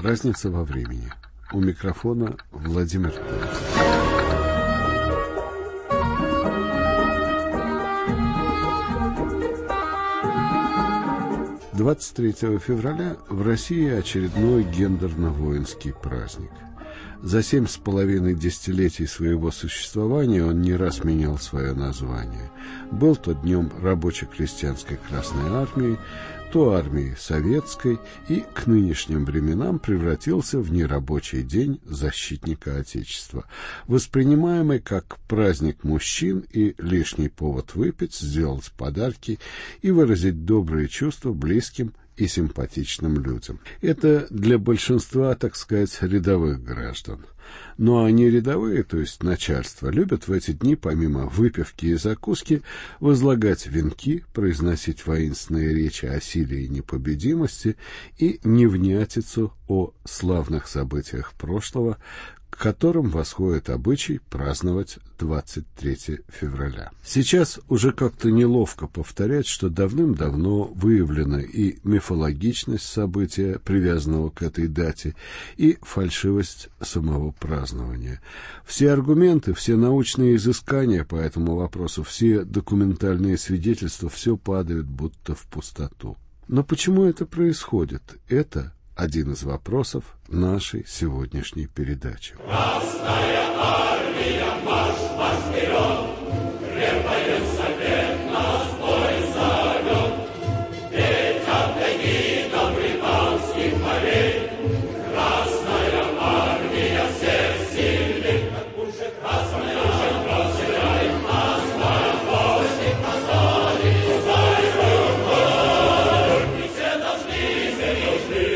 Разница во времени. У микрофона Владимир Толстов. 23 февраля в России очередной гендерно-воинский праздник. За 7,5 десятилетий своего существования он не раз менял свое название. Был то днем рабоче-крестьянской Красной Армии, то армии Советской, и к нынешним временам превратился в нерабочий день защитника Отечества, воспринимаемый как праздник мужчин и лишний повод выпить, сделать подарки и выразить добрые чувства близким и симпатичным людям. Это для большинства, так сказать, рядовых граждан. Ну а не рядовые, то есть начальство, любят в эти дни, помимо выпивки и закуски, возлагать венки, произносить воинственные речи о силе и непобедимости и невнятицу о славных событиях прошлого, к которым восходит обычай праздновать 23 февраля. Сейчас уже как-то неловко повторять, что давным-давно выявлена и мифологичность события, привязанного к этой дате, и фальшивость самого празднования. Все аргументы, все научные изыскания по этому вопросу, все документальные свидетельства, все падают будто в пустоту. Но почему это происходит? Это один из вопросов нашей сегодняшней передачи. Красная армия, марш, марш вперед! Крепкий совет нас бой зовет! Ведь от тайги до британских морей Красная армия всех сильней! Уже красная армия сыграет нас войной! Остались войной! И все должны серьезны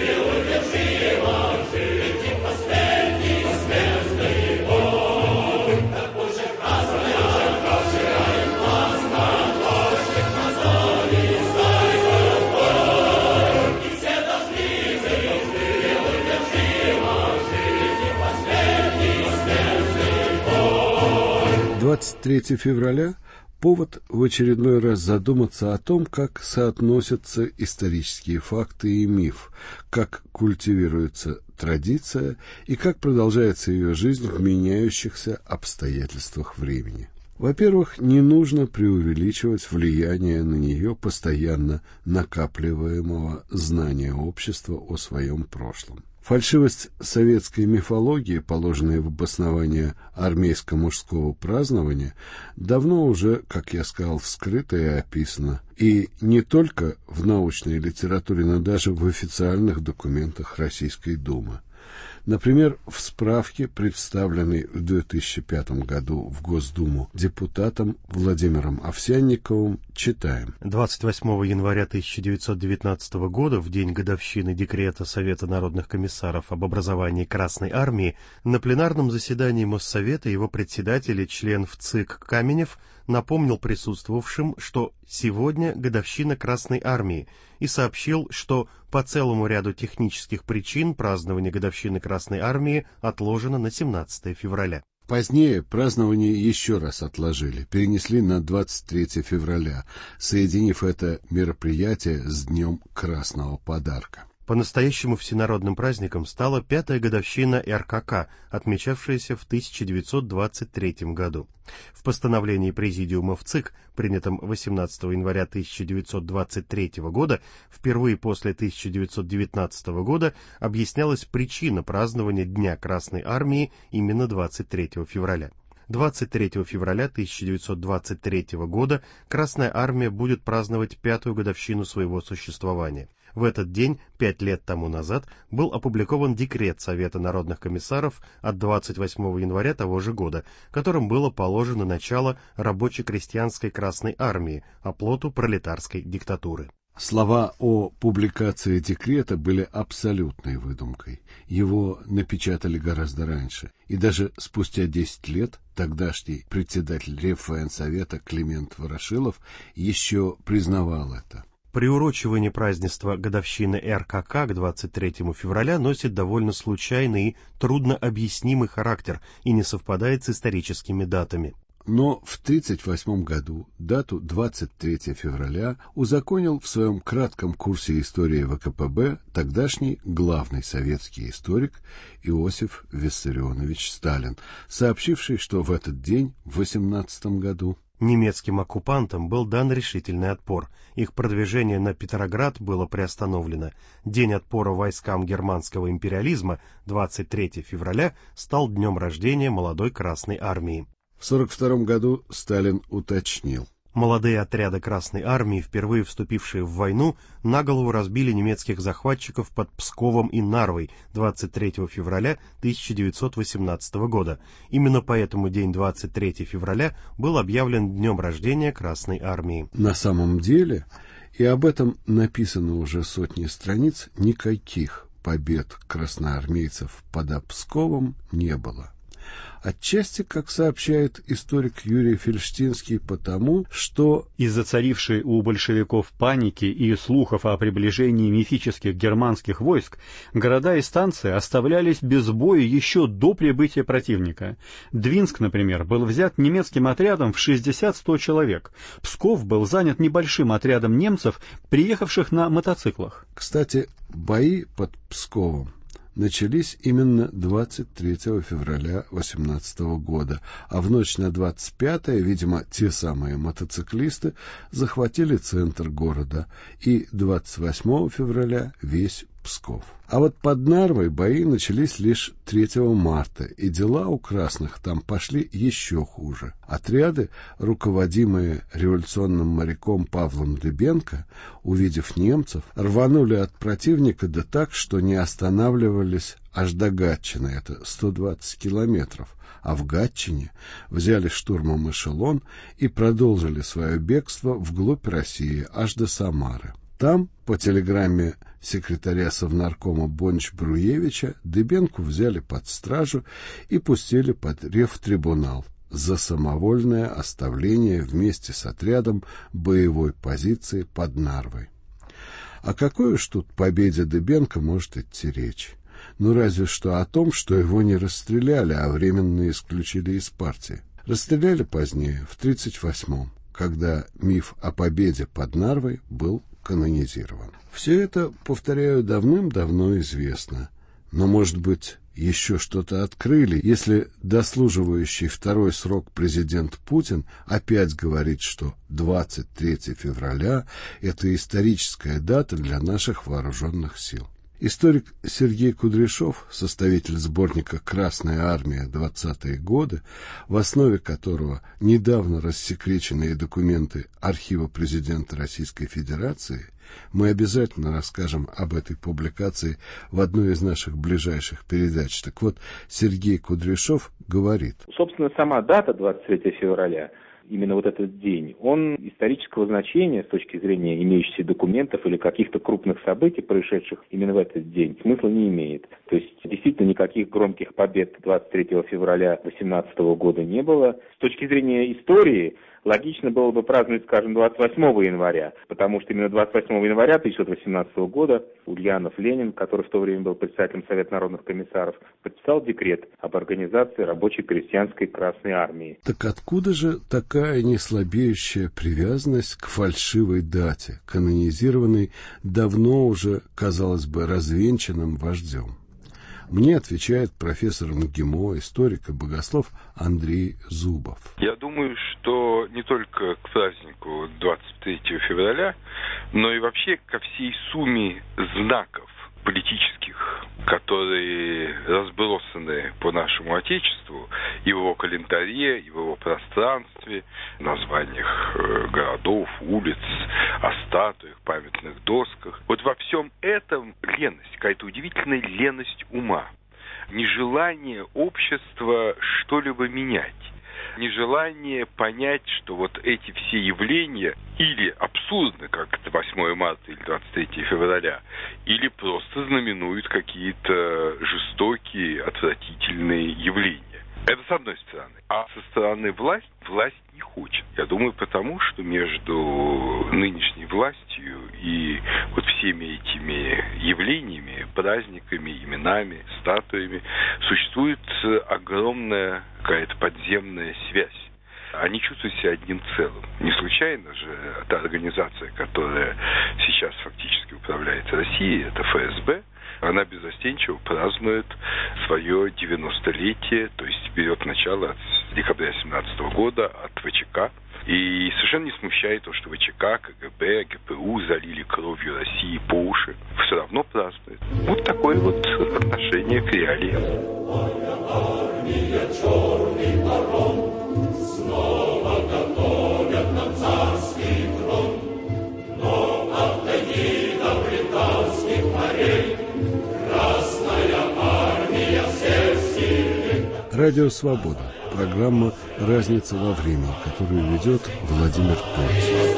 «23 февраля» — повод в очередной раз задуматься о том, как соотносятся исторические факты и миф, как культивируется традиция и как продолжается ее жизнь в меняющихся обстоятельствах времени. Во-первых, не нужно преувеличивать влияние на нее постоянно накапливаемого знания общества о своем прошлом. Фальшивость советской мифологии, положенная в обоснование армейско-мужского празднования, давно уже, как я сказал, вскрыта и описана. И не только в научной литературе, но даже в официальных документах Российской Думы. Например, в справке, представленной в 2005 году в Госдуму депутатом Владимиром Овсянниковым, читаем. 28 января 1919 года, в день годовщины декрета Совета народных комиссаров об образовании Красной армии, на пленарном заседании Моссовета его председатель и член ВЦИК Каменев напомнил присутствовавшим, что сегодня годовщина Красной армии, и сообщил, что по целому ряду технических причин празднование годовщины Красной армии отложено на 17 февраля. Позднее празднование еще раз отложили, перенесли на 23 февраля, соединив это мероприятие с Днем Красного подарка. По-настоящему всенародным праздником стала 5-я годовщина РКК, отмечавшаяся в 1923 году. В постановлении Президиума ВЦИК, принятом 18 января 1923 года, впервые после 1919 года объяснялась причина празднования Дня Красной армии именно 23 февраля. 23 февраля 1923 года Красная армия будет праздновать 5-ю годовщину своего существования. В этот день, 5 лет тому назад, был опубликован декрет Совета народных комиссаров от 28 января того же года, которым было положено начало рабоче-крестьянской Красной армии, оплоту пролетарской диктатуры. Слова о публикации декрета были абсолютной выдумкой. Его напечатали гораздо раньше. И даже спустя 10 лет тогдашний председатель Реввоенсовета Климент Ворошилов еще признавал это. Приурочивание празднества годовщины РКК к 23 февраля носит довольно случайный и труднообъяснимый характер и не совпадает с историческими датами. Но в 1938 году дату 23 февраля узаконил в своем кратком курсе истории ВКПБ тогдашний главный советский историк Иосиф Виссарионович Сталин, сообщивший, что в этот день, в 1918 году, немецким оккупантам был дан решительный отпор. Их продвижение на Петроград было приостановлено. День отпора войскам германского империализма, 23 февраля, стал днем рождения молодой Красной Армии. В 1942 году Сталин уточнил. Молодые отряды Красной Армии, впервые вступившие в войну, на голову разбили немецких захватчиков под Псковом и Нарвой 23 февраля 1918 года. Именно поэтому день 23 февраля был объявлен днем рождения Красной Армии. На самом деле, и об этом написано уже сотни страниц, никаких побед красноармейцев под Псковом не было. Отчасти, как сообщает историк Юрий Фельштинский, потому, что из-за царившей у большевиков паники и слухов о приближении мифических германских войск, города и станции оставлялись без боя еще до прибытия противника. Двинск, например, был взят немецким отрядом в 60-100 человек. Псков был занят небольшим отрядом немцев, приехавших на мотоциклах. Кстати, бои под Псковом начались именно 23 февраля 18 года, а в ночь на 25-е, видимо, те самые мотоциклисты захватили центр города, и 28 февраля весь Псков. А вот под Нарвой бои начались лишь 3 марта, и дела у красных там пошли еще хуже. Отряды, руководимые революционным моряком Павлом Дыбенко, увидев немцев, рванули от противника да так, что не останавливались аж до Гатчины, это 120 километров, а в Гатчине взяли штурмом эшелон и продолжили свое бегство вглубь России аж до Самары. Там, по телеграмме секретаря Совнаркома Бонч-Бруевича, Дыбенку взяли под стражу и пустили под ревтрибунал за самовольное оставление вместе с отрядом боевой позиции под Нарвой. О какой уж тут победе Дыбенко может идти речь? Ну, разве что о том, что его не расстреляли, а временно исключили из партии. Расстреляли позднее, в 1938-м, когда миф о победе под Нарвой был канонизирован. Все это, повторяю, давным-давно известно. Но, может быть, еще что-то открыли, если дослуживающий второй срок президент Путин опять говорит, что 23 февраля – это историческая дата для наших вооруженных сил. Историк Сергей Кудряшов, составитель сборника «Красная армия. 20-е годы», в основе которого недавно рассекреченные документы архива президента Российской Федерации, мы обязательно расскажем об этой публикации в одной из наших ближайших передач. Так вот, Сергей Кудряшов говорит. Собственно, сама дата 23 февраля, именно вот этот день, он исторического значения с точки зрения имеющихся документов или каких-то крупных событий, происшедших именно в этот день, смысла не имеет. То есть, действительно, никаких громких побед 23 февраля 2018 года не было. С точки зрения истории, логично было бы праздновать, скажем, 28 января, потому что именно 28 января 1918 года Ульянов Ленин, который в то время был председателем Совета народных комиссаров, подписал декрет об организации рабочей крестьянской Красной Армии. Так откуда же такая неслабеющая привязанность к фальшивой дате, канонизированной давно уже, казалось бы, развенчанным вождем? Мне отвечает профессор МГИМО, историк и богослов Андрей Зубов. Я думаю, что не только к празднику 23 февраля, но и вообще ко всей сумме знаков политических, которые разбросаны по нашему Отечеству и в его календаре, и в его пространстве, названиях городов, улиц, о статуях, памятных досках. Вот во всем этом леность, какая-то удивительная леность ума, нежелание общества что-либо менять, нежелание понять, что вот эти все явления или абсурдны, как это 8 марта или 23 февраля, или просто знаменуют какие-то жестокие, отвратительные явления. Это с одной стороны. А со стороны власть не хочет. Я думаю, потому что между нынешней властью и вот всеми этими явлениями, праздниками, именами, статуями существует огромная какая-то подземная связь. они чувствуют себя одним целым. Не случайно же та организация, которая сейчас фактически управляет Россией, это ФСБ, она беззастенчиво празднует свое 90-летие, то есть берет начало с декабря 2017 года от ВЧК. И совершенно не смущает то, что ВЧК, КГБ, ГПУ залили кровью России по уши. Все равно празднует. Вот такое вот отношение к реалиям. Снова готовят нам царский трон, но от Таги до британских морей Красная Армия всех сильных. Радио «Свобода». Программа «Разница во времени», которую ведет Владимир Польцев.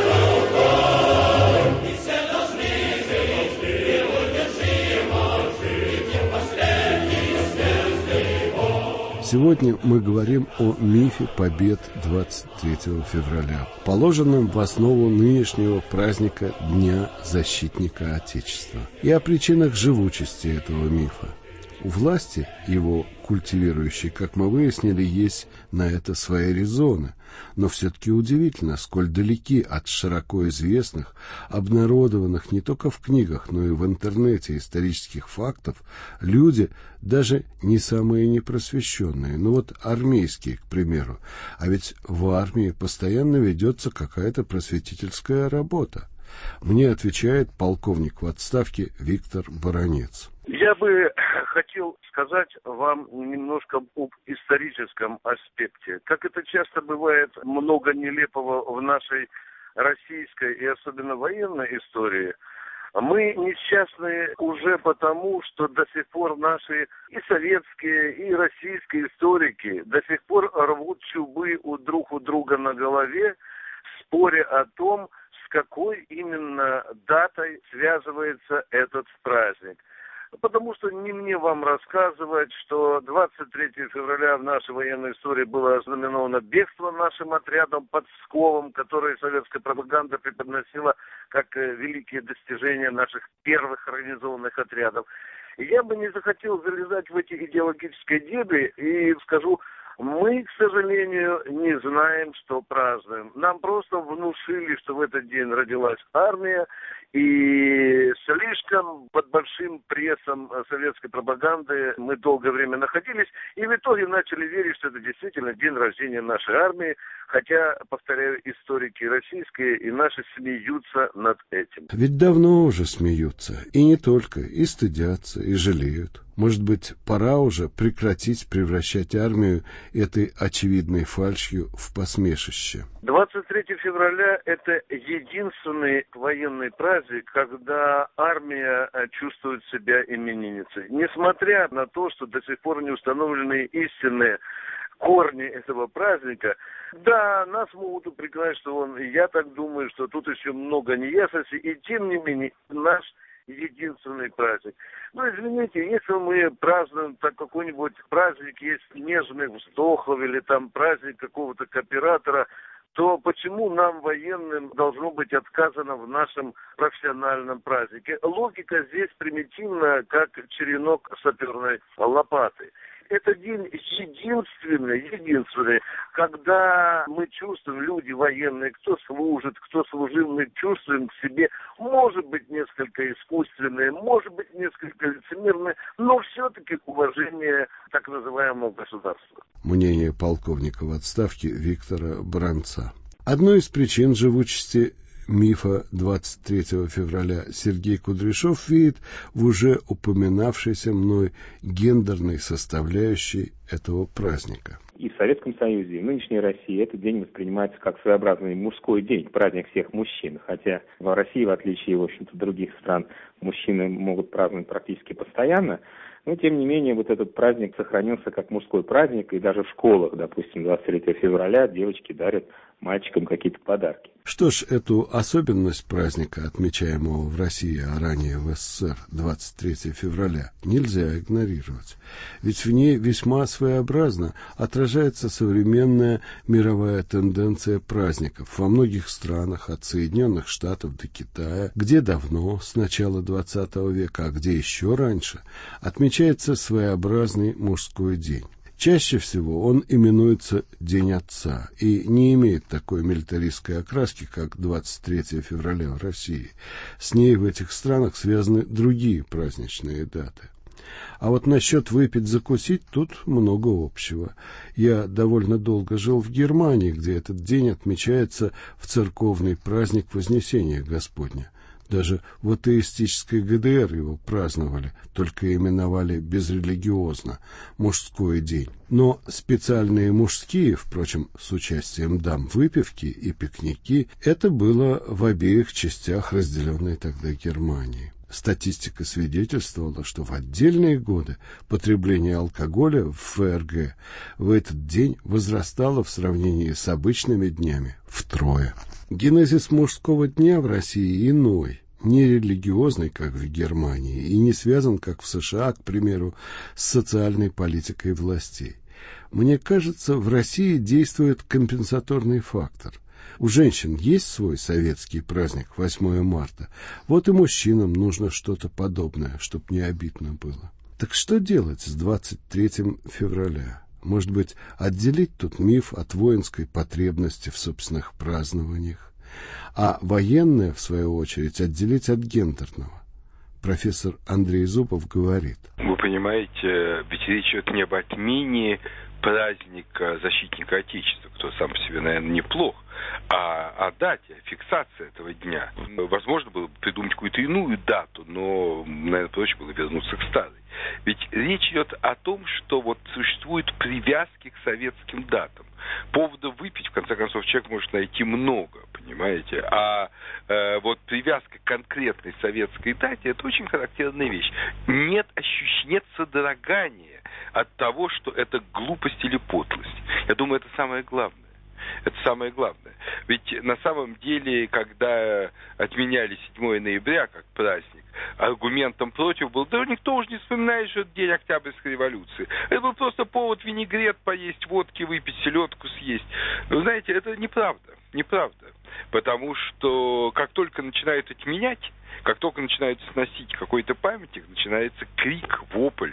Сегодня мы говорим о мифе побед 23 февраля, положенном в основу нынешнего праздника Дня защитника Отечества, и о причинах живучести этого мифа. У власти, его культивирующей, как мы выяснили, есть на это свои резоны, но все-таки удивительно, сколь далеки от широко известных, обнародованных не только в книгах, но и в интернете исторических фактов, люди, даже не самые непросвещенные, ну вот армейские, к примеру, а ведь в армии постоянно ведется какая-то просветительская работа. Мне отвечает полковник в отставке Виктор Баранец. Я бы хотел сказать вам немножко об историческом аспекте. Как это часто бывает, много нелепого в нашей российской и особенно военной истории. Мы несчастны уже потому, что до сих пор наши и советские, и российские историки до сих пор рвут чубы друг у друга на голове, споря о том, с какой именно датой связывается этот праздник. Потому что не мне вам рассказывать, что 23 февраля в нашей военной истории было ознаменовано бегство нашим отрядом под Псковом, которое советская пропаганда преподносила как великие достижения наших первых организованных отрядов. И я бы не захотел залезать в эти идеологические дебри и скажу, мы, к сожалению, не знаем, что празднуем. Нам просто внушили, что в этот день родилась армия, и слишком под большим прессом советской пропаганды мы долгое время находились, и в итоге начали верить, что это действительно день рождения нашей армии, хотя, повторяю, историки российские и наши смеются над этим. Ведь давно уже смеются, и не только, и стыдятся, и жалеют. Может быть, пора уже прекратить превращать армию этой очевидной фальшью в посмешище. 23 февраля – это единственный военный праздник, когда армия чувствует себя именинницей. Несмотря на то, что до сих пор не установлены истинные корни этого праздника, да, нас могут упрекнуть, что я так думаю, что тут еще много неясностей, и тем не менее наш единственный праздник. Ну, извините, если мы празднуем так какой-нибудь праздник, есть нежных вздохов или там праздник какого-то кооператора, то почему нам, военным, должно быть отказано в нашем профессиональном празднике? Логика здесь примитивна, как черенок саперной лопаты. Это день единственный, когда мы чувствуем, люди военные, кто служит, кто служил, мы чувствуем в себе, может быть, несколько искусственные, может быть, несколько лицемерные, но все-таки уважение так называемого государства. Мнение полковника в отставке Виктора Баранца. Одной из причин живучести мифа 23 февраля Сергей Кудряшов видит в уже упоминавшейся мной гендерной составляющей этого праздника. И в Советском Союзе, и в нынешней России этот день воспринимается как своеобразный мужской день, праздник всех мужчин. Хотя в России, в отличие, в общем-то, от других стран, мужчины могут праздновать практически постоянно. Но, тем не менее, вот этот праздник сохранился как мужской праздник, и даже в школах, допустим, 23 февраля девочки дарят мальчикам какие-то подарки. Что ж, эту особенность праздника, отмечаемого в России, а ранее в СССР, 23 февраля, нельзя игнорировать. Ведь в ней весьма своеобразно отражается современная мировая тенденция праздников во многих странах, от Соединенных Штатов до Китая, где давно, с начала 20 века, а где еще раньше, отмечается своеобразный мужской день. Чаще всего он именуется День Отца и не имеет такой милитаристской окраски, как 23 февраля в России. С ней в этих странах связаны другие праздничные даты. А вот насчет выпить-закусить тут много общего. Я довольно долго жил в Германии, где этот день отмечается в церковный праздник Вознесения Господня. Даже в атеистической ГДР его праздновали, только именовали безрелигиозно – мужской день. Но специальные мужские, впрочем, с участием дам, выпивки и пикники – это было в обеих частях разделенной тогда Германии. Статистика свидетельствовала, что в отдельные годы потребление алкоголя в ФРГ в этот день возрастало в сравнении с обычными днями втрое. Генезис мужского дня в России иной, не религиозный, как в Германии, и не связан, как в США, к примеру, с социальной политикой властей. Мне кажется, в России действует компенсаторный фактор. У женщин есть свой советский праздник 8 марта. Вот и мужчинам нужно что-то подобное, чтобы не обидно было. Так что делать с 23 февраля? Может быть, отделить тут миф от воинской потребности в собственных празднованиях, а военное, в свою очередь, отделить от гендерного? Профессор Андрей Зубов говорит. Вы понимаете, ведь речь идет не об отмене праздника защитника Отечества, кто сам по себе, наверное, неплох, а о дате, фиксации этого дня. Возможно было бы придумать какую-то иную дату, но, наверное, проще было вернуться к старой. Ведь речь идет о том, что вот существуют привязки к советским датам. Поводов выпить, в конце концов, человек может найти много, понимаете? А вот привязка к конкретной советской дате – это очень характерная вещь. Нет ощущения, нет содрогания от того, что это глупость или подлость. Я думаю, это самое главное. Это самое главное. Ведь на самом деле, когда отменяли 7 ноября как праздник, аргументом против был, да никто уже не вспоминает, что это день Октябрьской революции. Это был просто повод винегрет поесть, водки выпить, селедку съесть. Вы знаете, это неправда. Неправда. Потому что как только начинают отменять, как только начинают сносить какой-то памятник, начинается крик, вопль.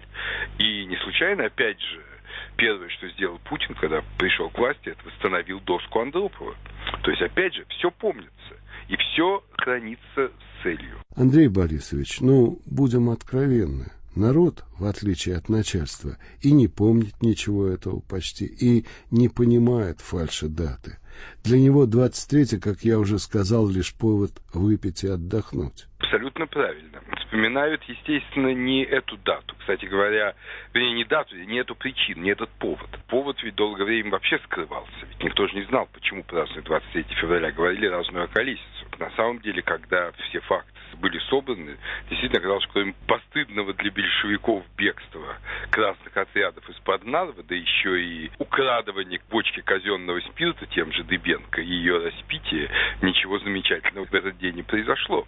И не случайно, опять же, первое, что сделал Путин, когда пришел к власти, это восстановил доску Андропова. То есть, опять же, все помнится. И все хранится с целью. Андрей Борисович, будем откровенны. Народ, в отличие от начальства, и не помнит ничего этого почти, и не понимает фальши даты. Для него 23, как я уже сказал, лишь повод выпить и отдохнуть. Абсолютно правильно. Вспоминают, естественно, не эту дату. Кстати говоря, не дату, не эту причину, не этот повод. Повод ведь долгое время вообще скрывался. Ведь никто же не знал, почему празднуют 23 февраля. Говорили разную околесицу. На самом деле, когда все факты были собраны, действительно оказалось, что кроме постыдного для большевиков бегства красных отрядов из-под Нарвы, да еще и украдывание бочки казенного спирта тем же Дыбенко и ее распитие, ничего замечательного в этот день не произошло.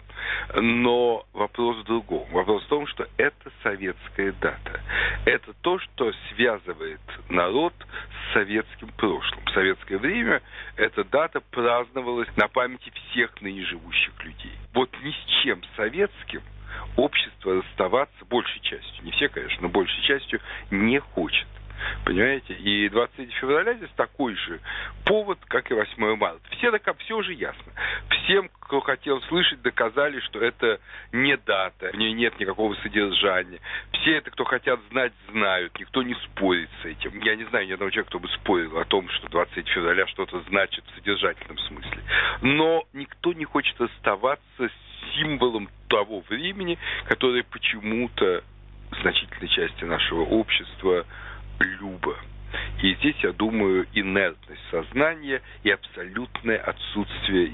Но вопрос в другом. Вопрос в том, что это советская дата. Это то, что связывает народ с советским прошлым. В советское время эта дата праздновалась на памяти всех ныне живущих людей. Вот ни с чем советским общество расставаться большей частью, не все, конечно, но большей частью не хочет. Понимаете? И 23 февраля здесь такой же повод, как и 8 марта. Все уже ясно. Всем, кто хотел слышать, доказали, что это не дата, в ней нет никакого содержания. Все это, кто хотят знать, знают. Никто не спорит с этим. Я не знаю ни одного человека, кто бы спорил о том, что 23 февраля что-то значит в содержательном смысле. Но никто не хочет оставаться с символом того времени, которое почему-то значительной части нашего общества любо. И здесь, я думаю, инертность сознания и абсолютное отсутствие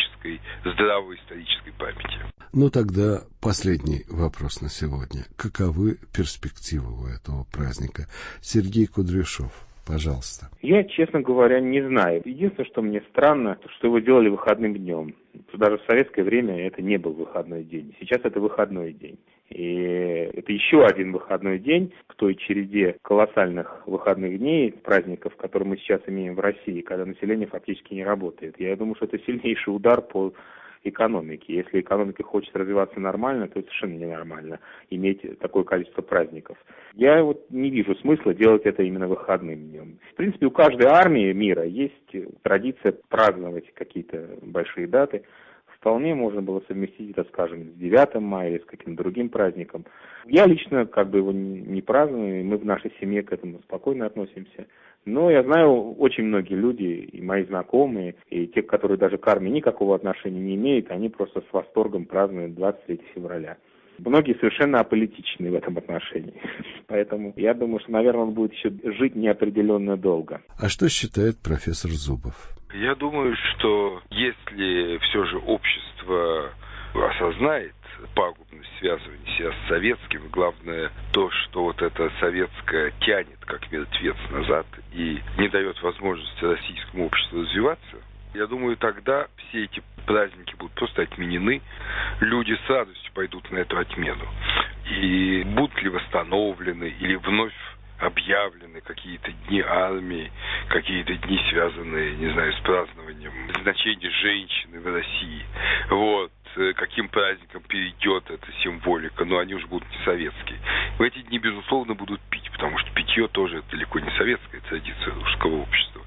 здравой исторической памяти. Тогда последний вопрос на сегодня. Каковы перспективы у этого праздника? Сергей Кудряшов, пожалуйста. Я, честно говоря, не знаю. Единственное, что мне странно, что его делали выходным днем. Даже в советское время это не был выходной день. Сейчас это выходной день. И это еще один выходной день к той череде колоссальных выходных дней, праздников, которые мы сейчас имеем в России, когда население фактически не работает. Я думаю, что это сильнейший удар по экономики. Если экономика хочет развиваться нормально, то это совершенно ненормально иметь такое количество праздников. Я вот не вижу смысла делать это именно выходным днем. В принципе, у каждой армии мира есть традиция праздновать какие-то большие даты. Вполне можно было совместить это, скажем, с 9 мая или с каким-то другим праздником. Я лично его не праздную, мы в нашей семье к этому спокойно относимся. Но я знаю, очень многие люди, и мои знакомые, и те, которые даже к армии никакого отношения не имеют, они просто с восторгом празднуют 23 февраля. Многие совершенно аполитичны в этом отношении. Поэтому я думаю, что, наверное, он будет еще жить неопределенно долго. А что считает профессор Зубов? Я думаю, что если все же общество осознает пагубность связывания себя с советским, главное то, что вот это советское тянет как мертвец назад и не дает возможности российскому обществу развиваться, я думаю, тогда все эти праздники будут просто отменены, люди с радостью пойдут на эту отмену. И будут ли восстановлены или вновь объявлены какие-то дни армии, какие-то дни, связанные, не знаю, с празднованием значения женщины в России. Вот. Каким праздником перейдет эта символика, но они уже будут не советские. В эти дни, безусловно, будут пить, потому что питье тоже далеко не советская традиция русского общества.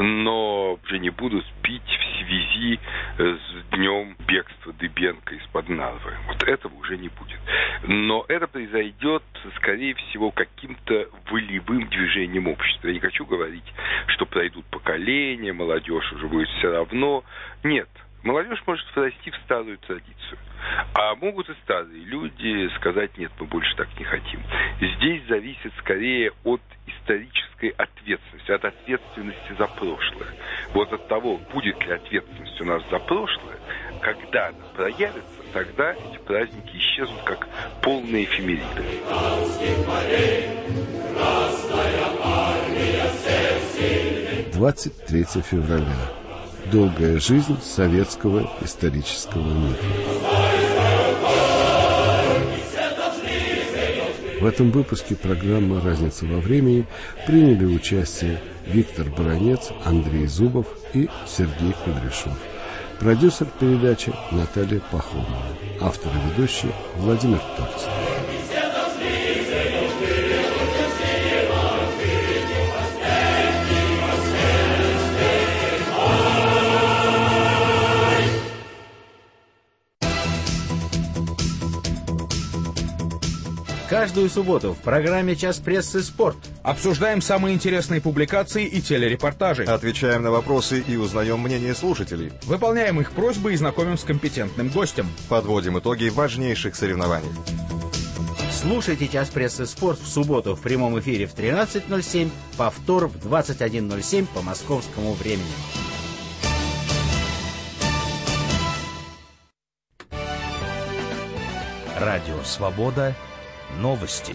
Но уже не будут пить в связи с днем бегства Дыбенко из-под Нарвы. Вот этого уже не будет. Но это произойдет, скорее всего, каким-то волевым движением общества. Я не хочу говорить, что пройдут поколения, молодежь уже будет все равно. Нет. Молодежь может врасти в старую традицию. А могут и старые люди сказать: нет, мы больше так не хотим. Здесь зависит скорее от исторической ответственности, от ответственности за прошлое. Вот от того, будет ли ответственность у нас за прошлое, когда она проявится, тогда эти праздники исчезнут как полные эфемериды. 23 февраля. Долгая жизнь советского исторического мифа. В этом выпуске программы «Разница во времени» приняли участие Виктор Баранец, Андрей Зубов и Сергей Кудряшов. Продюсер передачи Наталья Пахомова. Автор и ведущий Владимир Торцев. Каждую субботу в программе «Час прессы. Спорт» обсуждаем самые интересные публикации и телерепортажи. Отвечаем на вопросы и узнаем мнение слушателей. Выполняем их просьбы и знакомим с компетентным гостем. Подводим итоги важнейших соревнований. Слушайте «Час прессы. Спорт» в субботу в прямом эфире в 13:07, повтор в 21:07 по московскому времени. Радио «Свобода». Новости.